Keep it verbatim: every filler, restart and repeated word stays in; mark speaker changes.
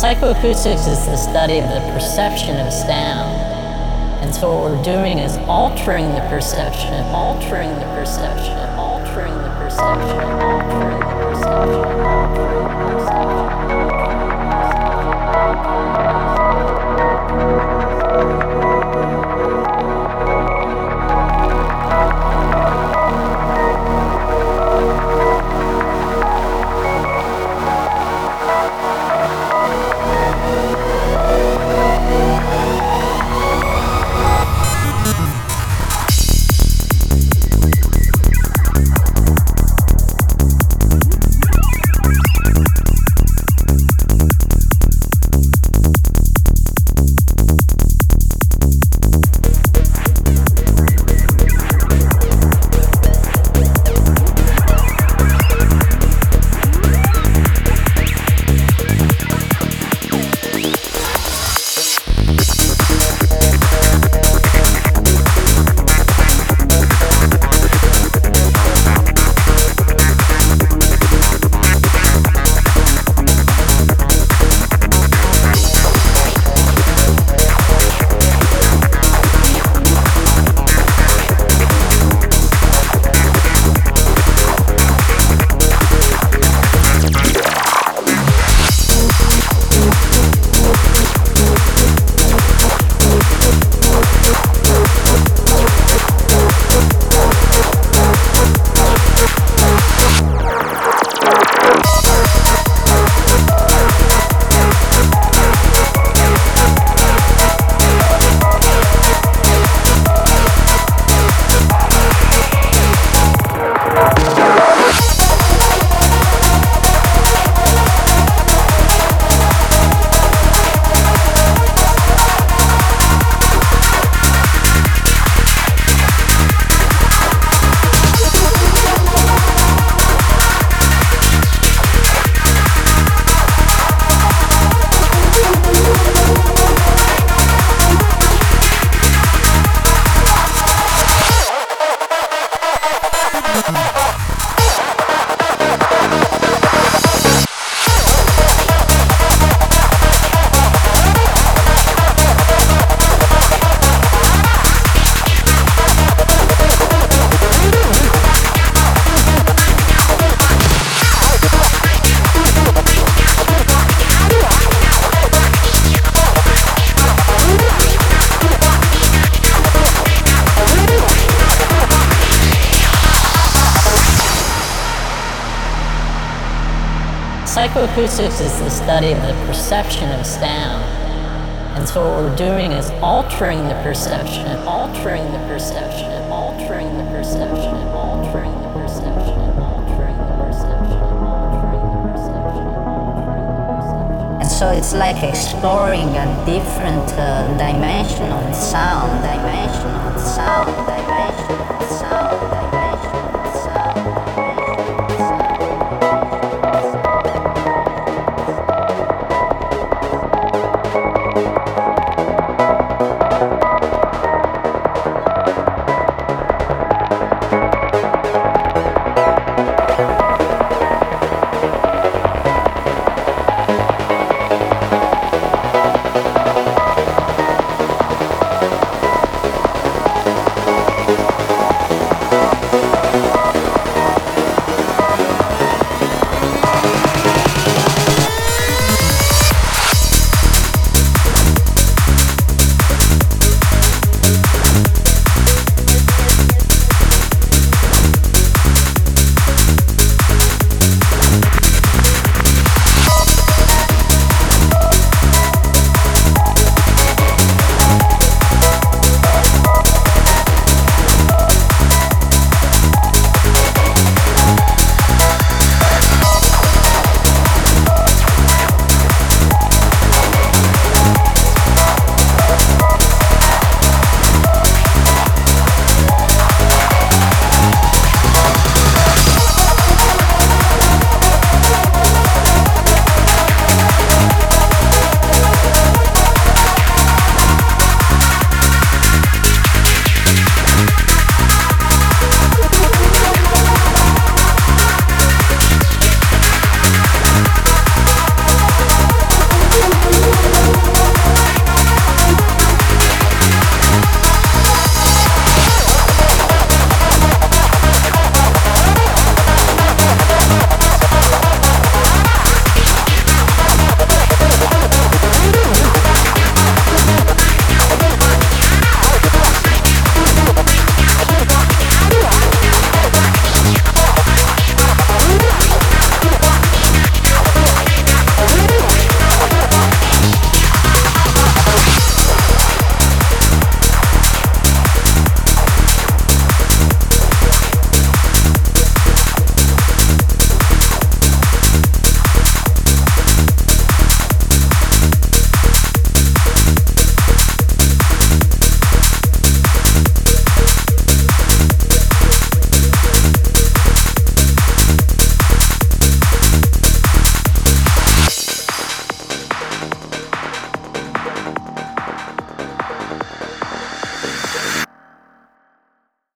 Speaker 1: Psychoacoustics is the study of the perception of sound. And so what we're doing is altering the perception, altering the perception, altering the perception, altering the perception, altering the Psychoacoustics is the study of the perception of sound. And so what we're doing is altering the perception, altering the perception, altering the perception, altering the perception, altering the perception, altering the perception, altering the perception. And so it's like exploring a different uh, dimension of sound, dimension of sound.